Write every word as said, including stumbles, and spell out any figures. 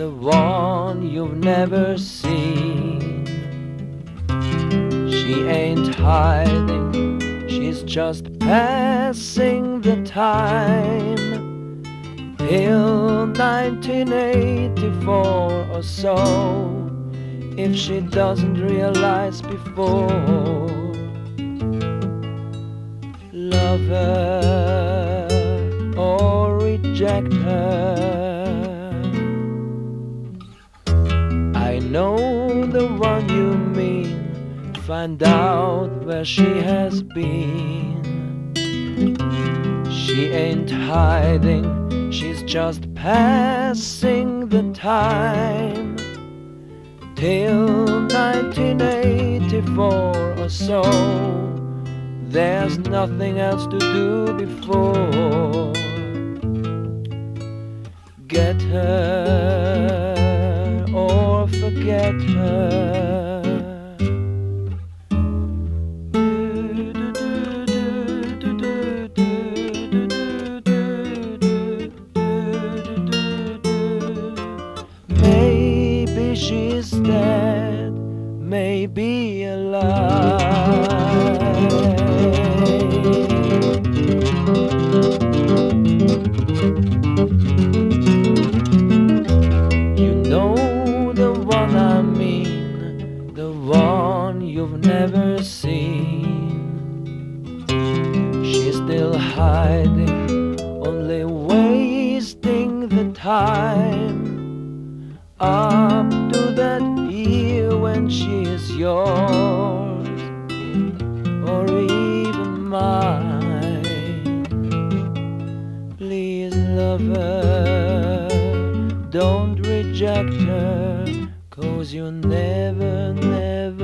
the one you've never seen. She ain't hiding, she's just passing the time. Till nineteen eighty-four or so, if she doesn't realize before. Love her or reject her. I know the one you mean. Find out where she has been. She ain't hiding, she's just passing the time. Till nineteen eighty-four or so, there's nothing else to do before. Get her or forget her. Maybe she's dead, maybe alive. You know the one I mean, the one you've never seen. She's still hiding, only wasting the time. Up to that year when she is yours, or even mine. Please love her, don't reject her, 'cause you never, never